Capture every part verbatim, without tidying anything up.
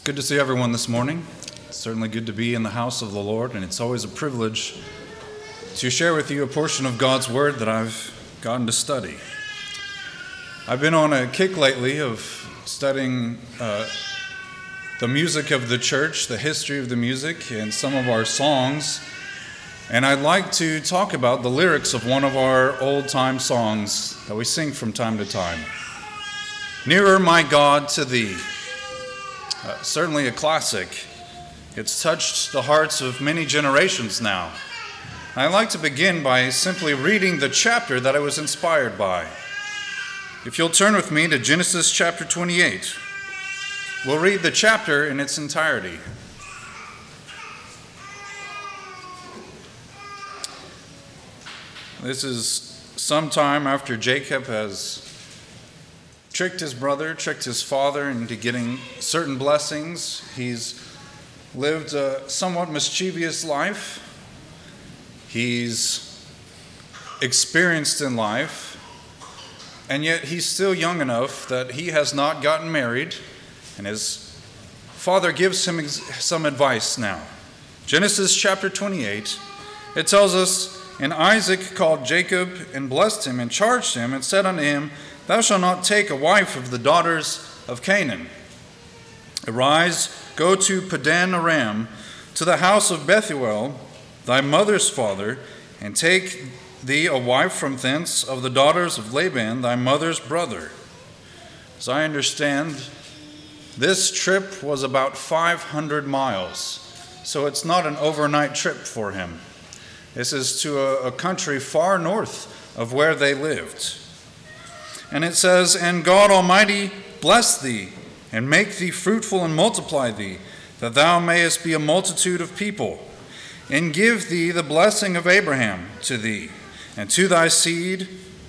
Good to see everyone this morning. It's certainly good to be in the house of the Lord, and it's always a privilege to share with you a portion of God's Word that I've gotten to study. I've been on a kick lately of studying uh, the music of the church, the history of the music, and some of our songs, and I'd like to talk about the lyrics of one of our old-time songs that we sing from time to time. Nearer, my God, to thee. Uh, certainly a classic. It's touched the hearts of many generations now. I'd like to begin by simply reading the chapter that I was inspired by. If you'll turn with me to Genesis chapter twenty-eight, we'll read the chapter in its entirety. This is sometime after Jacob has tricked his brother, tricked his father into getting certain blessings. He's lived a somewhat mischievous life. He's experienced in life, and yet he's still young enough that he has not gotten married, and his father gives him some advice now. Genesis chapter twenty-eight, it tells us, "And Isaac called Jacob and blessed him and charged him and said unto him, Thou shalt not take a wife of the daughters of Canaan. Arise, go to Padan Aram, to the house of Bethuel, thy mother's father, and take thee a wife from thence of the daughters of Laban, thy mother's brother." As I understand, this trip was about five hundred miles, so it's not an overnight trip for him. This is to a, a country far north of where they lived. And it says, "And God Almighty bless thee, and make thee fruitful and multiply thee, that thou mayest be a multitude of people, and give thee the blessing of Abraham to thee, and to thy seed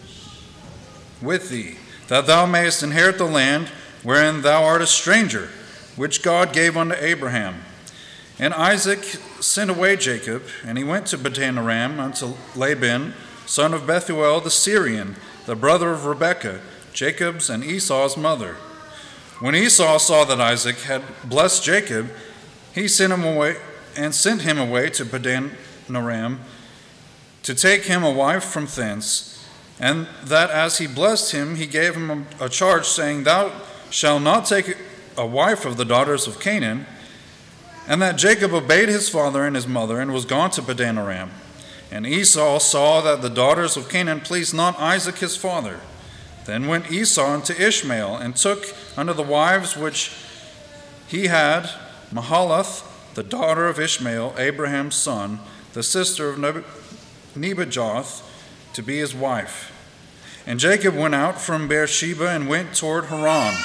with thee, that thou mayest inherit the land wherein thou art a stranger, which God gave unto Abraham. And Isaac sent away Jacob, and he went to Padan Aram unto Laban, son of Bethuel the Syrian, the brother of Rebekah, Jacob's and Esau's mother. When Esau saw that Isaac had blessed Jacob, he sent him away and sent him away to Padan Aram to take him a wife from thence, and that as he blessed him, he gave him a charge, saying, Thou shalt not take a wife of the daughters of Canaan. And that Jacob obeyed his father and his mother, and was gone to Padan Aram. And Esau saw that the daughters of Canaan pleased not Isaac his father. Then went Esau unto Ishmael, and took unto the wives which he had Mahalath, the daughter of Ishmael, Abraham's son, the sister of Nebajoth, to be his wife. And Jacob went out from Beersheba and went toward Haran.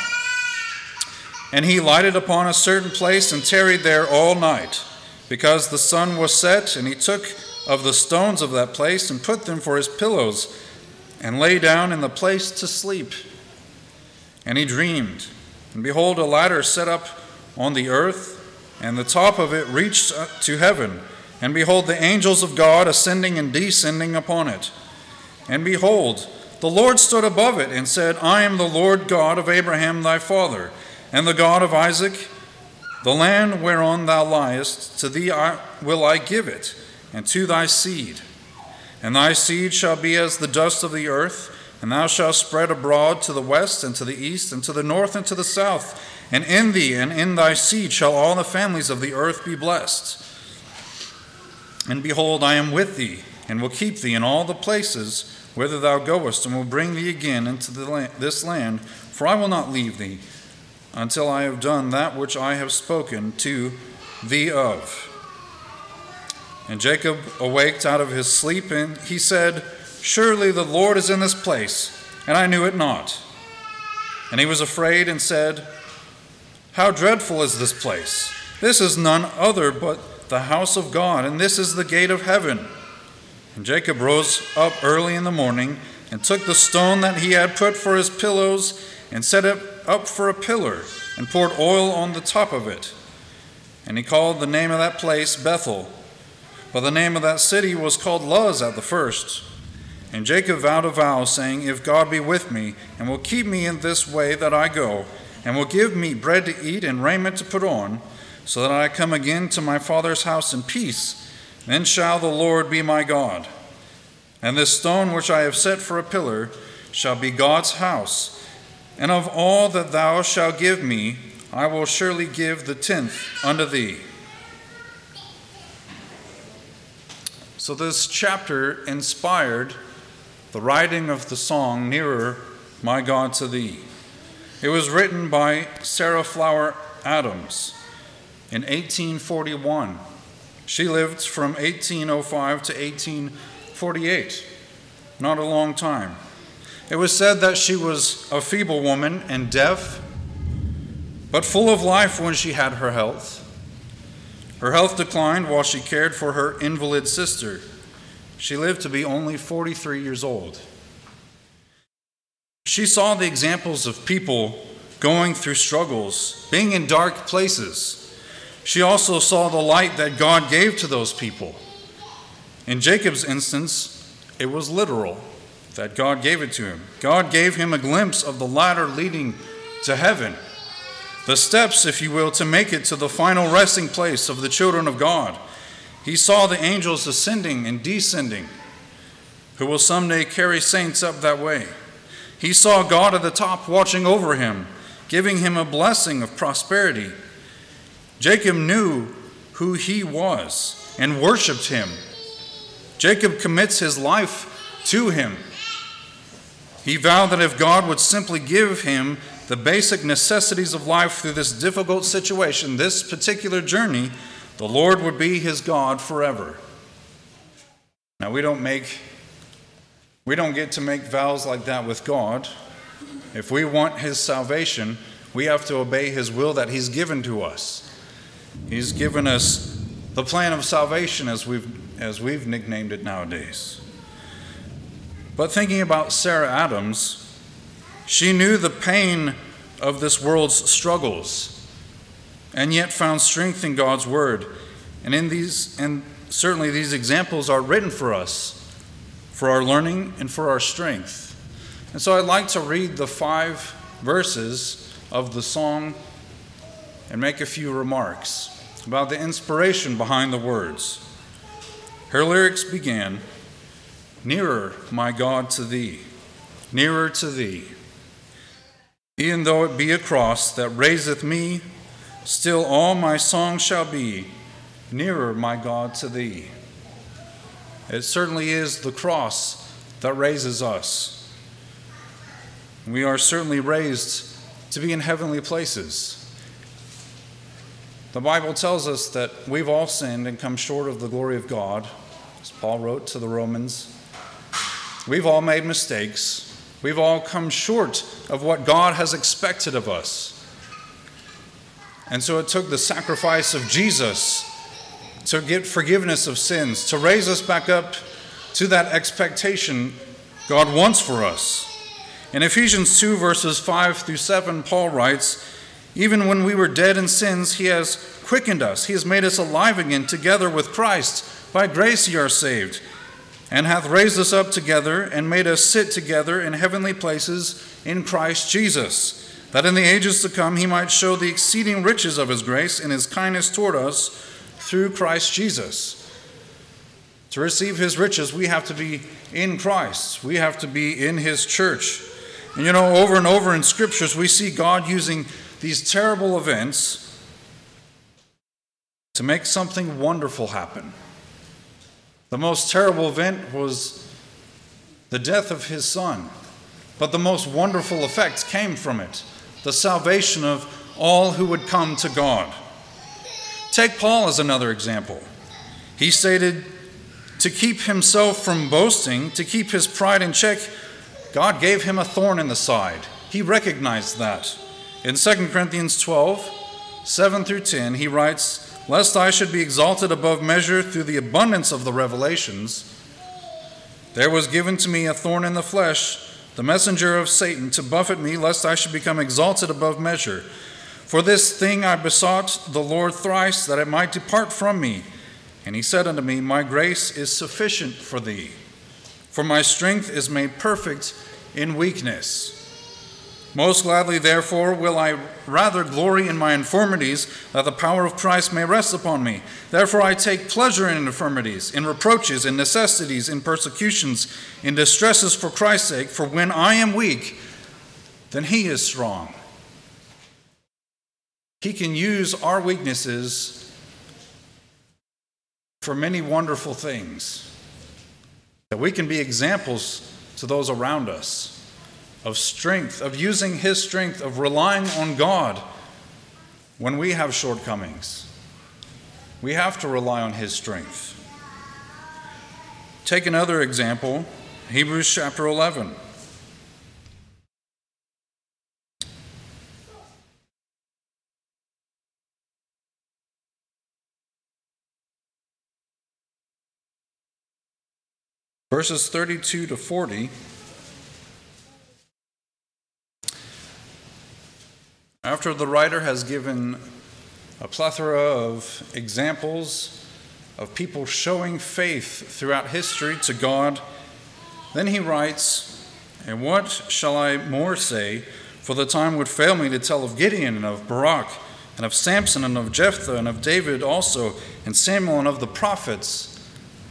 And he lighted upon a certain place and tarried there all night, because the sun was set, and he took of the stones of that place and put them for his pillows, and lay down in the place to sleep. And he dreamed, and behold, a ladder set up on the earth, and the top of it reached to heaven. And behold, the angels of God ascending and descending upon it. And behold, the Lord stood above it, and said, I am the Lord God of Abraham thy father, and the God of Isaac. The land whereon thou liest, to thee I, will I give it, and to thy seed. And thy seed shall be as the dust of the earth, and thou shalt spread abroad to the west, and to the east, and to the north, and to the south. And in thee and in thy seed shall all the families of the earth be blessed. And behold, I am with thee, and will keep thee in all the places whither thou goest, and will bring thee again into the land, this land, for I will not leave thee, until I have done that which I have spoken to thee of. And Jacob awaked out of his sleep, and he said, Surely the Lord is in this place, and I knew it not. And he was afraid and said, How dreadful is this place! This is none other but the house of God, and this is the gate of heaven. And Jacob rose up early in the morning, and took the stone that he had put for his pillows, and set it up for a pillar, and poured oil on the top of it. And he called the name of that place Bethel. But the name of that city was called Luz at the first. And Jacob vowed a vow, saying, If God be with me, and will keep me in this way that I go, and will give me bread to eat and raiment to put on, so that I come again to my father's house in peace. Then shall the Lord be my God. And this stone which I have set for a pillar shall be God's house. And of all that thou shalt give me, I will surely give the tenth unto thee. So this chapter inspired the writing of the song, Nearer, My God to Thee. It was written by Sarah Flower Adams in eighteen forty-one. She lived from eighteen oh five to eighteen forty-eight, not a long time. It was said that she was a feeble woman and deaf, but full of life when she had her health. Her health declined while she cared for her invalid sister. She lived to be only forty-three years old. She saw the examples of people going through struggles, being in dark places. She also saw the light that God gave to those people. In Jacob's instance, it was literal that God gave it to him. God gave him a glimpse of the ladder leading to heaven, the steps, if you will, to make it to the final resting place of the children of God. He saw the angels ascending and descending, who will someday carry saints up that way. He saw God at the top watching over him, giving him a blessing of prosperity. Jacob knew who he was and worshiped him. Jacob commits his life to him. He vowed that if God would simply give him the basic necessities of life through this difficult situation, this particular journey, the Lord would be his God forever. Now, we don't make, we don't get to make vows like that with God. If we want his salvation, we have to obey his will that he's given to us. He's given us the plan of salvation, as we've, as we've nicknamed it nowadays. But thinking about Sarah Adams, she knew the pain of this world's struggles, and yet found strength in God's word. And in these, and certainly these examples are written for us, for our learning and for our strength. And so I'd like to read the five verses of the song and make a few remarks about the inspiration behind the words. Her lyrics began, "Nearer, my God, to thee, nearer to thee. E'en though it be a cross that raiseth me, still all my song shall be, nearer, my God, to thee." It certainly is the cross that raises us. We are certainly raised to be in heavenly places. The Bible tells us that we've all sinned and come short of the glory of God, as Paul wrote to the Romans. We've all made mistakes. We've all come short of what God has expected of us. And so it took the sacrifice of Jesus to get forgiveness of sins, to raise us back up to that expectation God wants for us. In Ephesians two, verses five through seven, Paul writes, "Even when we were dead in sins, he has quickened us. He has made us alive again together with Christ. By grace ye are saved, and hath raised us up together and made us sit together in heavenly places in Christ Jesus, that in the ages to come he might show the exceeding riches of his grace and his kindness toward us through Christ Jesus." To receive his riches, we have to be in Christ. We have to be in his church. And you know, over and over in scriptures, we see God using these terrible events to make something wonderful happen. The most terrible event was the death of his son, but the most wonderful effects came from it, the salvation of all who would come to God. Take Paul as another example. He stated, to keep himself from boasting, to keep his pride in check, God gave him a thorn in the side. He recognized that. In Second Corinthians twelve, seven through ten, he writes, "Lest I should be exalted above measure through the abundance of the revelations, there was given to me a thorn in the flesh, the messenger of Satan, to buffet me, lest I should become exalted above measure. For this thing I besought the Lord thrice, that it might depart from me. And he said unto me, My grace is sufficient for thee, for my strength is made perfect in weakness." Most gladly, therefore, will I rather glory in my infirmities, that the power of Christ may rest upon me. Therefore I take pleasure in infirmities, in reproaches, in necessities, in persecutions, in distresses for Christ's sake. For when I am weak, then he is strong. He can use our weaknesses for many wonderful things, that we can be examples to those around us of strength, of using his strength, of relying on God when we have shortcomings. We have to rely on his strength. Take another example, Hebrews chapter eleven. Verses thirty-two to forty. After the writer has given a plethora of examples of people showing faith throughout history to God, then he writes, "And what shall I more say? For the time would fail me to tell of Gideon and of Barak and of Samson and of Jephthah and of David also and Samuel and of the prophets."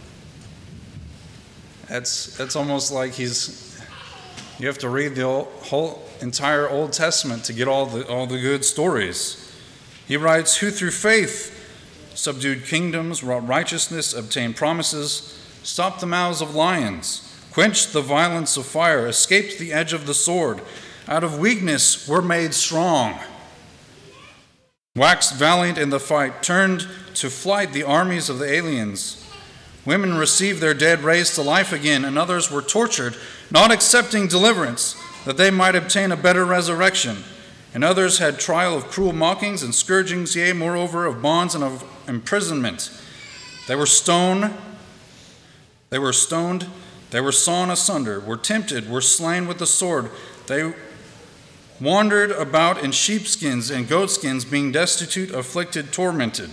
That's, that's almost like he's, you have to read the whole entire Old Testament to get all the all the good stories. He writes, "Who through faith subdued kingdoms, wrought righteousness, obtained promises, stopped the mouths of lions, quenched the violence of fire, escaped the edge of the sword, out of weakness were made strong, waxed valiant in the fight, turned to flight the armies of the aliens. Women received their dead raised to life again, and others were tortured, not accepting deliverance, that they might obtain a better resurrection. And others had trial of cruel mockings and scourgings, yea, moreover, of bonds and of imprisonment. They were stoned, they were stoned, they were sawn asunder, were tempted, were slain with the sword. They wandered about in sheepskins and goatskins, being destitute, afflicted, tormented."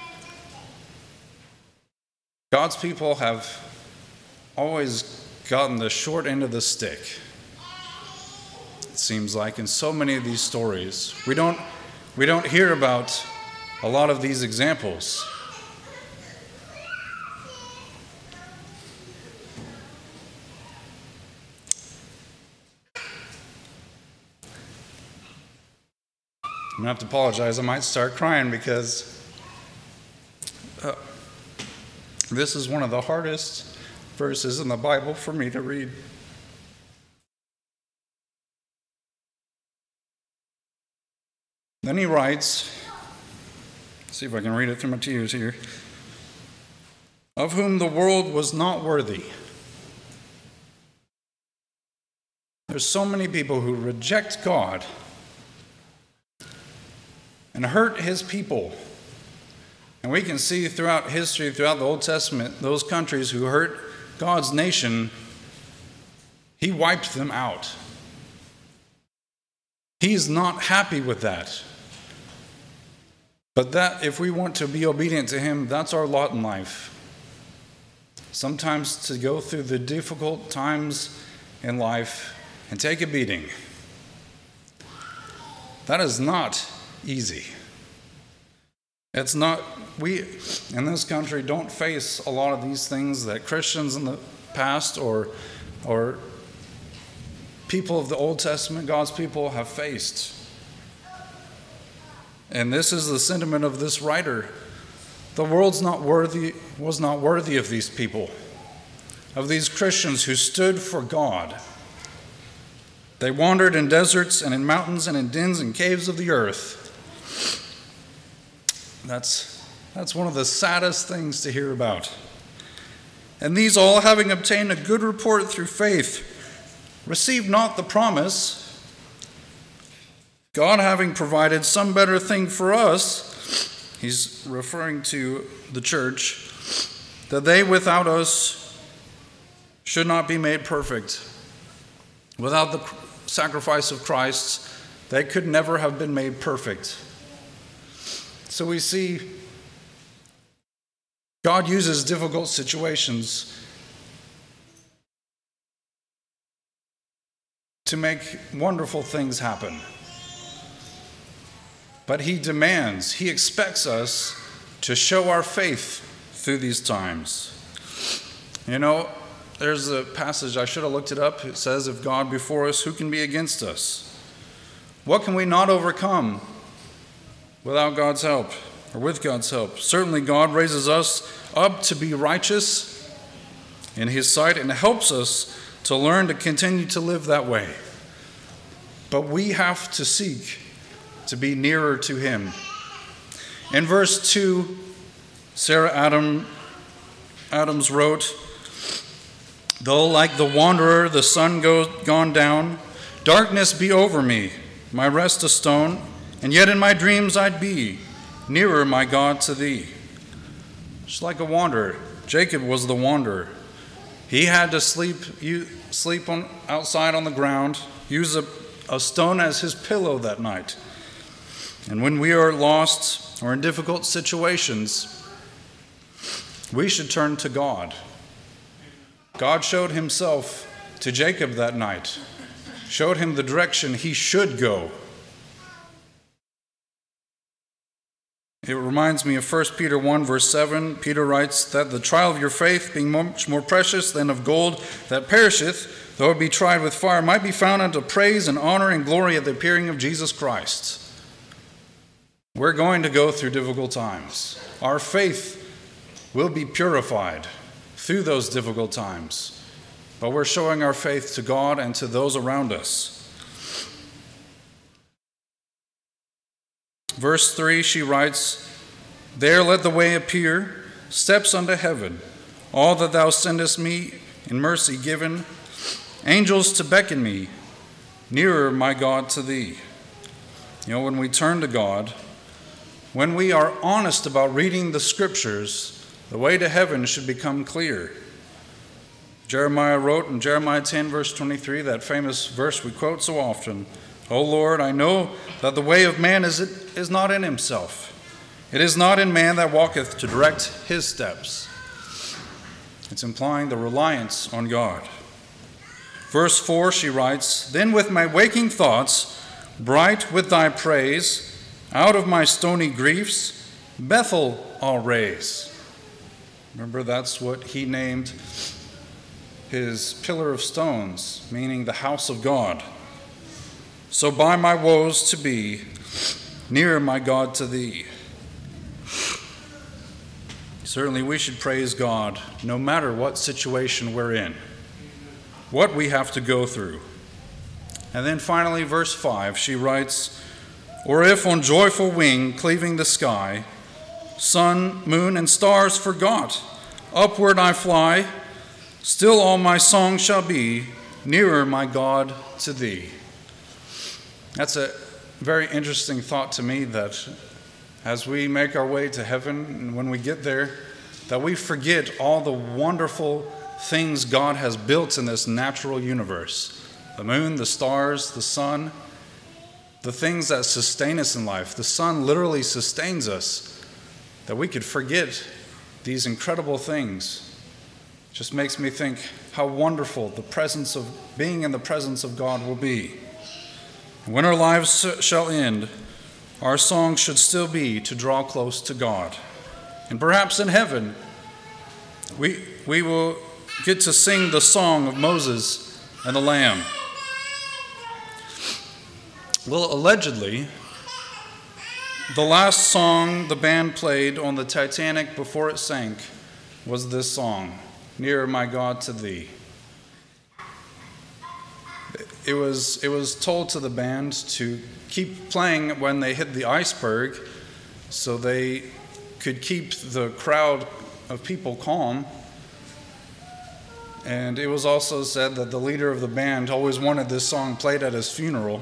God's people have always gotten the short end of the stick, it seems like, in so many of these stories. We don't, we don't hear about a lot of these examples. I'm going to have to apologize. I might start crying because uh, this is one of the hardest verses in the Bible for me to read. Then he writes, see if I can read it through my tears here, "Of whom the world was not worthy." There's so many people who reject God and hurt his people. And we can see throughout history, throughout the Old Testament, those countries who hurt God's nation, he wiped them out. He's not happy with that. But that, if we want to be obedient to him, that's our lot in life. Sometimes to go through the difficult times in life and take a beating. That is not easy. It's not, we in this country don't face a lot of these things that Christians in the past or, or people of the Old Testament, God's people, have faced. And this is the sentiment of this writer. The world's not worthy, was not worthy of these people, of these Christians who stood for God. They wandered in deserts and in mountains and in dens and caves of the earth. That's, that's one of the saddest things to hear about. And these all, having obtained a good report through faith, received not the promise, God having provided some better thing for us, he's referring to the church, that they without us should not be made perfect. Without the sacrifice of Christ, they could never have been made perfect. So we see God uses difficult situations to make wonderful things happen. But he demands, he expects us to show our faith through these times. You know, there's a passage, I should have looked it up. It says, if God be for us, who can be against us? What can we not overcome without God's help, or with God's help? Certainly God raises us up to be righteous in his sight and helps us to learn to continue to live that way. But we have to seek to be nearer to him. In verse two, Sarah Adam, Adams wrote, though like the wanderer the sun goes gone down, darkness be over me, my rest a stone, and yet in my dreams I'd be nearer, my God, to thee. Just like a wanderer, Jacob was the wanderer. He had to sleep you sleep on outside on the ground, use a, a stone as his pillow that night. And when we are lost or in difficult situations, we should turn to God. God showed himself to Jacob that night, showed him the direction he should go. It reminds me of First Peter one, verse seven. Peter writes that the trial of your faith, being much more precious than of gold that perisheth, though it be tried with fire, might be found unto praise and honor and glory at the appearing of Jesus Christ. We're going to go through difficult times. Our faith will be purified through those difficult times, but we're showing our faith to God and to those around us. Verse three, she writes, there let the way appear, steps unto heaven, all that thou sendest me in mercy given, angels to beckon me, nearer, my God, to thee. You know, when we turn to God, when we are honest about reading the scriptures, the way to heaven should become clear. Jeremiah wrote in Jeremiah ten, verse twenty-three, that famous verse we quote so often, O Lord, I know that the way of man is, is not in himself. It is not in man that walketh to direct his steps. It's implying the reliance on God. Verse four, she writes, then with my waking thoughts, bright with thy praise, out of my stony griefs, Bethel I'll raise. Remember, that's what he named his pillar of stones, meaning the house of God. So by my woes to be, near, my God, to thee. Certainly we should praise God no matter what situation we're in, what we have to go through. And then finally, verse five, she writes, or if on joyful wing cleaving the sky, sun, moon, and stars forgot, upward I fly, still all my song shall be, nearer, my God, to thee. That's a very interesting thought to me, that as we make our way to heaven, and when we get there, that we forget all the wonderful things God has built in this natural universe. The moon, the stars, the sun, the things that sustain us in life. The sun literally sustains us, that we could forget these incredible things. It just makes me think how wonderful the presence of being in the presence of God will be. And when our lives shall end, our song should still be to draw close to God. And perhaps in heaven, we, we will get to sing the song of Moses and the Lamb. Well, allegedly, the last song the band played on the Titanic before it sank was this song, Nearer, My God, to Thee. It was, it was told to the band to keep playing when they hit the iceberg so they could keep the crowd of people calm. And it was also said that the leader of the band always wanted this song played at his funeral.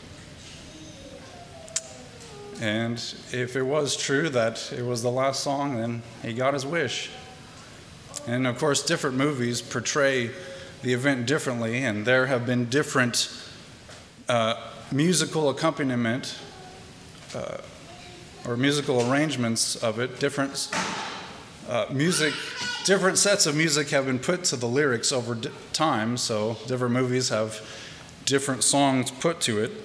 And if it was true that it was the last song, then he got his wish. And of course, different movies portray the event differently, and there have been different uh, musical accompaniment uh, or musical arrangements of it. Different uh, music, different sets of music have been put to the lyrics over di- time. So different movies have different songs put to it.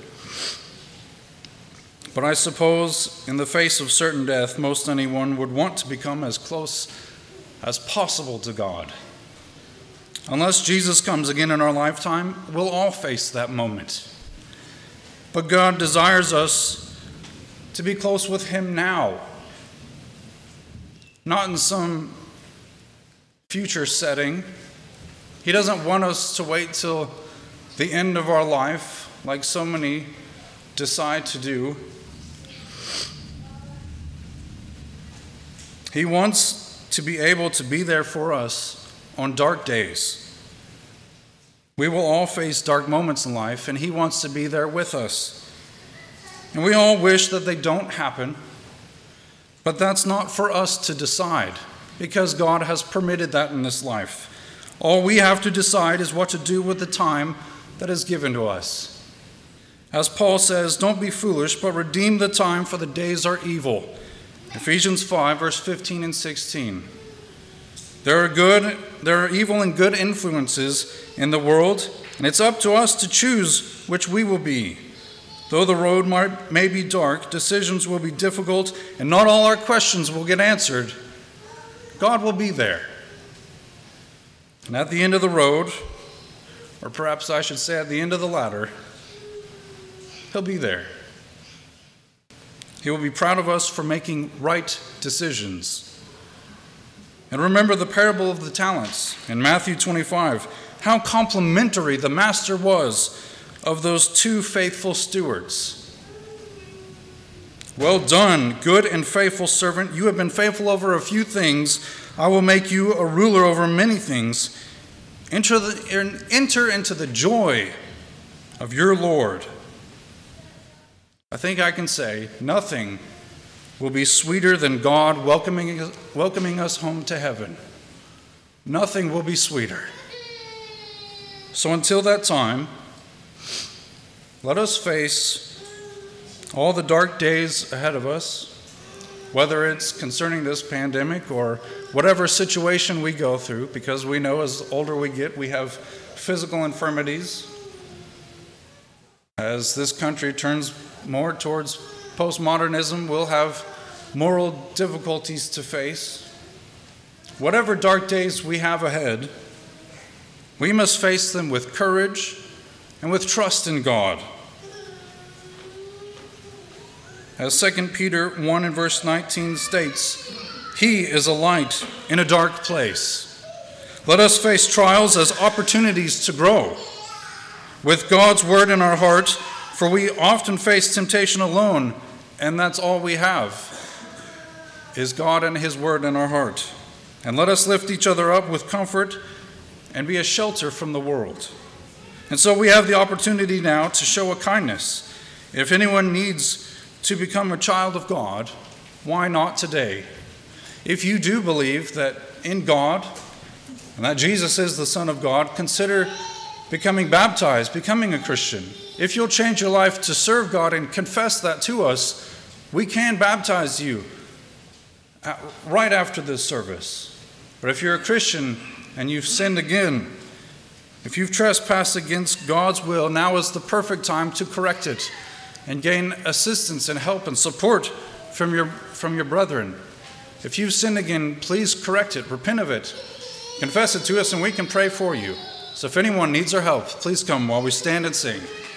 But I suppose in the face of certain death, most anyone would want to become as close as possible to God. Unless Jesus comes again in our lifetime, we'll all face that moment. But God desires us to be close with him now, not in some future setting. He doesn't want us to wait till the end of our life, like so many decide to do. He wants to be able to be there for us on dark days. We will all face dark moments in life, and he wants to be there with us. And we all wish that they don't happen, but that's not for us to decide, because God has permitted that in this life. All we have to decide is what to do with the time that is given to us. As Paul says, don't be foolish, but redeem the time, for the days are evil. Ephesians five, verse fifteen and sixteen. There are good, there are evil and good influences in the world, and it's up to us to choose which we will be. Though the road might, may be dark, decisions will be difficult, and not all our questions will get answered, God will be there. And at the end of the road, or perhaps I should say at the end of the ladder, he'll be there. He will be proud of us for making right decisions. And remember the parable of the talents in Matthew twenty-five, how complimentary the master was of those two faithful stewards. Well done, good and faithful servant. You have been faithful over a few things. I will make you a ruler over many things. Enter, the, enter into the joy of your Lord. I think I can say nothing will be sweeter than God welcoming, welcoming us home to heaven. Nothing will be sweeter. So until that time, let us face all the dark days ahead of us, whether it's concerning this pandemic or whatever situation we go through, because we know as older we get, we have physical infirmities. As this country turns more towards postmodernism, we'll have moral difficulties to face. Whatever dark days we have ahead, we must face them with courage and with trust in God. As Second Peter one and verse nineteen states, he is a light in a dark place. Let us face trials as opportunities to grow. With God's word in our heart, for we often face temptation alone, and that's all we have, is God and his word in our heart. And let us lift each other up with comfort and be a shelter from the world. And so we have the opportunity now to show a kindness. If anyone needs to become a child of God, why not today? If you do believe that in God, and that Jesus is the Son of God, consider becoming baptized, becoming a Christian. If you'll change your life to serve God and confess that to us, we can baptize you right after this service. But if you're a Christian and you've sinned again, if you've trespassed against God's will, now is the perfect time to correct it and gain assistance and help and support from your, from your brethren. If you've sinned again, please correct it, repent of it, confess it to us, and we can pray for you. So if anyone needs our help, please come while we stand and sing.